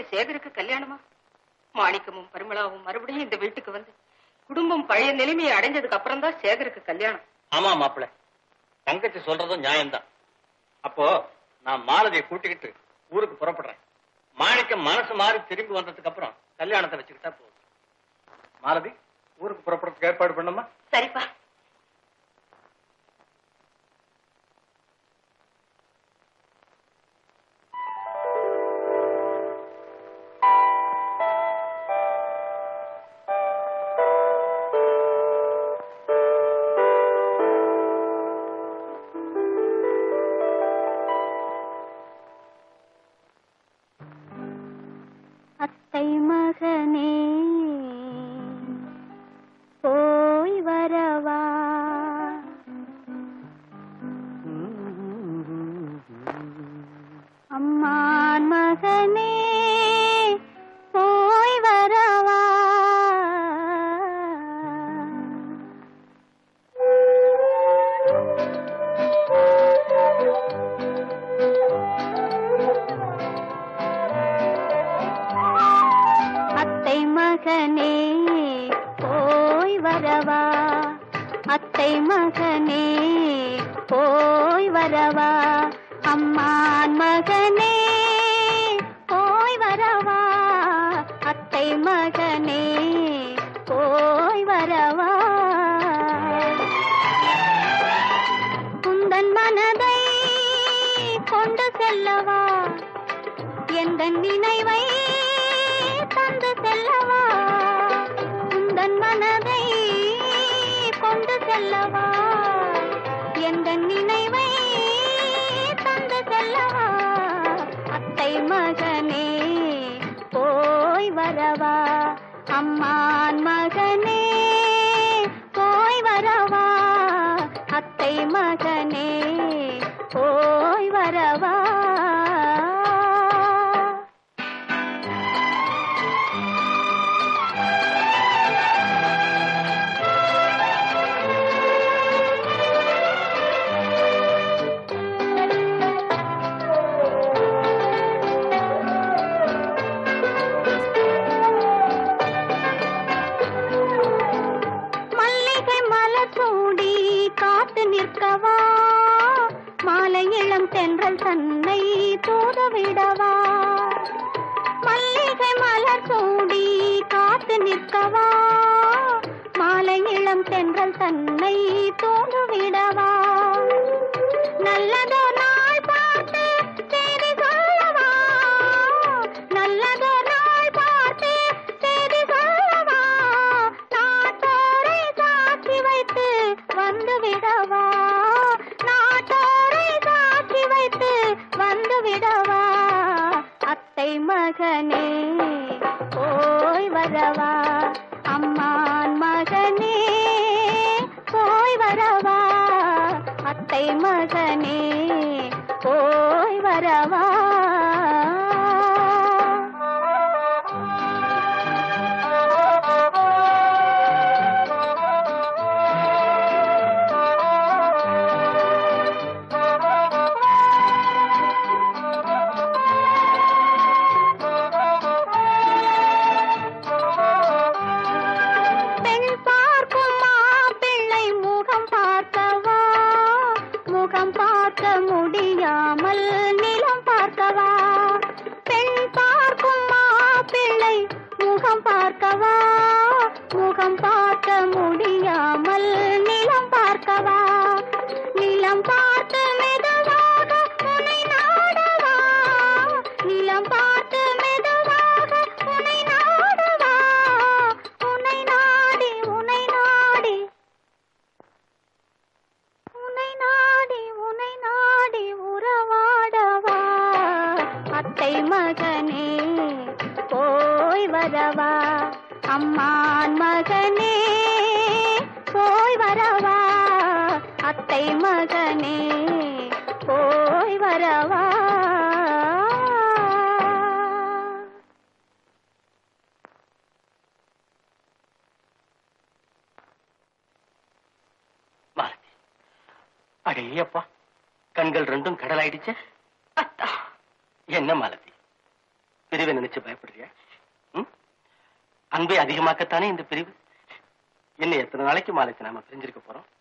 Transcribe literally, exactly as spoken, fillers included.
சேகருக்கு கல்யாணமா? மாணிக்கமும் பரிமளாவும் மறுபடியும் இந்த வீட்டுக்கு வந்து குடும்பம் பழைய நிலைமையை அடைஞ்சதுக்கு அப்புறம் தான் சேகருக்கு கல்யாணம். ஆமா மாப்பிள்ள, தங்கச்சி சொல்றதும் நியாயம்தான். அப்போ நான் மாலதியை கூட்டிக்கிட்டு ஊருக்கு புறப்படுறேன். மாணிக்கம் மனசு மாறி திரும்பி வந்ததுக்கு அப்புறம் கல்யாணத்தை வச்சுக்கிட்டா போதும். மாலதி, ஊருக்கு புறப்படுறதுக்கு ஏற்பாடு பண்ணமா? சரிப்பா. அத்தை மகனே போய் வரவா, அம்மான் மகனே போய் வரவா, அத்தை மகனே போய் வரவா, அத்தை மகனே போய் வரவா, அம்மான் மகனே போய் வரவா, அத்தை மகனே போய் வரவா, குந்தன் மனதை கொண்டு செல்லவா, எந்த நினைவை தந்து செல்லவா, குந்தன் மனதை கொண்டு செல்லவா, எந்த நினைவை தந்து செல்லவா, அத்தை மகனே போய் வரவா, அம்மான் மகனே போய் வரவா, அத்தை மகனே போய் வரவா. நிற்கவா, மாலை இளம் தென்றல் தன்னை தூதுவிடவா, மல்லிகை மலர் சூடி காத்து நிற்கவா, மாலை இளம் தென்றல் தன்னை தூதுவிடவா, நல்லதோ நாள் பார்த்து செய்தி சொல்லவா, நல்லதோ நாள் பார்த்து செய்தி சொல்லவா, நாட்டோரை சாட்சி வைத்து வந்து விடவா, நாட்டோரை சாட்சி வைத்து வந்து விடவா, அத்தை மகனே போய் வரவா, அம்மான் மகனே போய் வரவா, அத்தை மகனே போய் வரவா. முடியாமல் நிலம் பார்க்கவா, பெண் பார்க்கும் மாப்பிள்ளை முகம் பார்க்கவா, முகம் பார்க்க முடியாமல் நிலம் பார்க்கவா, நிலம் பார்த்து மெதுவாக உன்னை நாடவா, நிலம் பார்த்து மெதுவாக உன்னை நாடவா, உன்னை நாடி உன்னை நாடி உன்னை நாடி உன்னை நாடி உறவாடவா, அத்தை மகனே போய் வரவா, அம்மான் மகனே போய் வரவா, அத்தை மகனே போய் வரவா. அடேயப்பா, கண்கள் ரெண்டும் கடலாயிடுச்சு. என்ன மாலதி, பிரிவை நினைச்சு பயப்படுறியா? அன்பை அதிகமாக்கத்தானே இந்த பிரிவு. இன்னும் எத்தனை நாளைக்கு மாலைக்கு நாம பிரிஞ்சிருக்க போறோம்?